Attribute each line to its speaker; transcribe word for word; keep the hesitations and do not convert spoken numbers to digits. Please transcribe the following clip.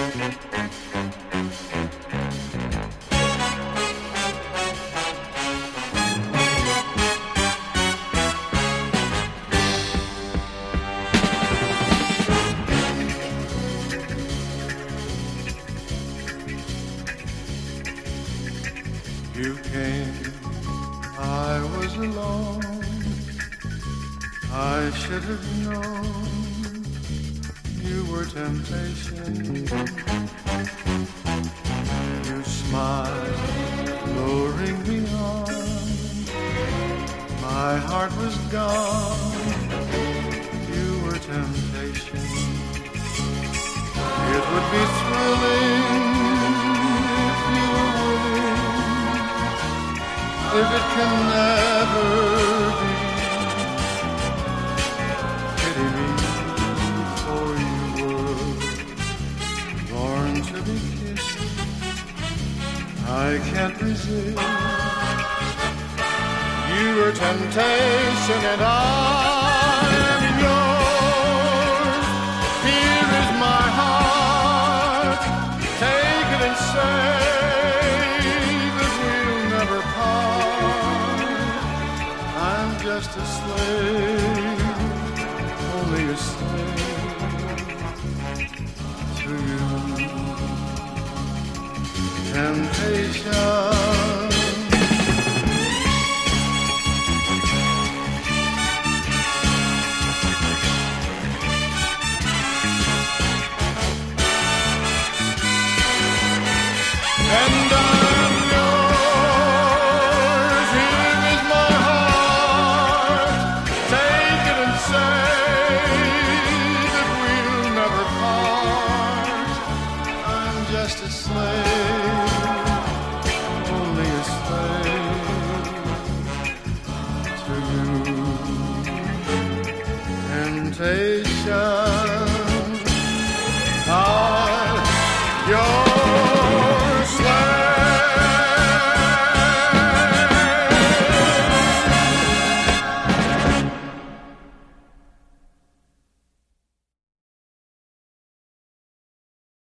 Speaker 1: You came, I was alone. I should have known you were temptation. You smiled, luring me on. My heart was gone. You were temptation. It would be thrilling if you were willing. If it can never be, pity me, for you were born to be kissed. I can't resist. You were temptation and I am yours. Here is my heart. Take it and say just a slave, only a slave to you. Temptation.